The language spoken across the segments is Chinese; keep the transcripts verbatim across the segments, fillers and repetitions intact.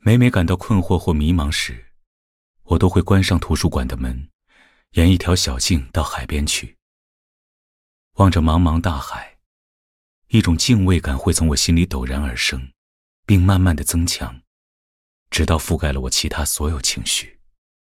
每每感到困惑或迷茫时，我都会关上图书馆的门，沿一条小径到海边去。望着茫茫大海，一种敬畏感会从我心里陡然而生，并慢慢的增强，直到覆盖了我其他所有情绪。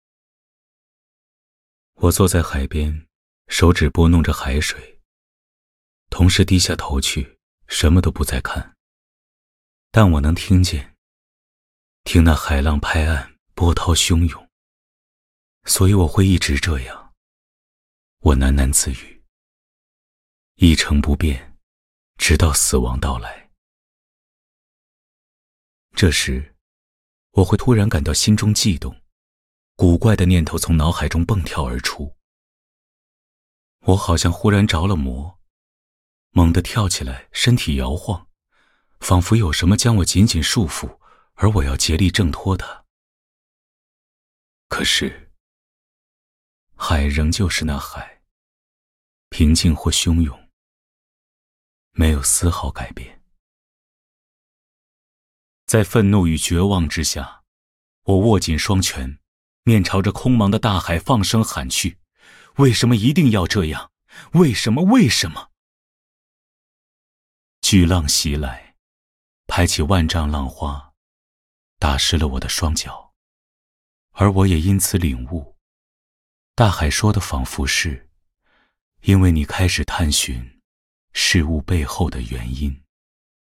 我坐在海边，手指拨弄着海水，同时低下头去，什么都不再看。但我能听见，听那海浪拍岸，波涛汹涌。所以我会一直这样，我喃喃自语，一成不变，直到死亡到来。这时，我会突然感到心中悸动，古怪的念头从脑海中蹦跳而出。我好像忽然着了魔，猛地跳起来，身体摇晃，仿佛有什么将我紧紧束缚，而我要竭力挣脱它。可是，海仍旧是那海，平静或汹涌，没有丝毫改变。在愤怒与绝望之下，我握紧双拳，面朝着空茫的大海放声喊去：为什么一定要这样？为什么？为什么？巨浪袭来，拍起万丈浪花，打湿了我的双脚，而我也因此领悟，大海说的仿佛是，因为你开始探寻事物背后的原因。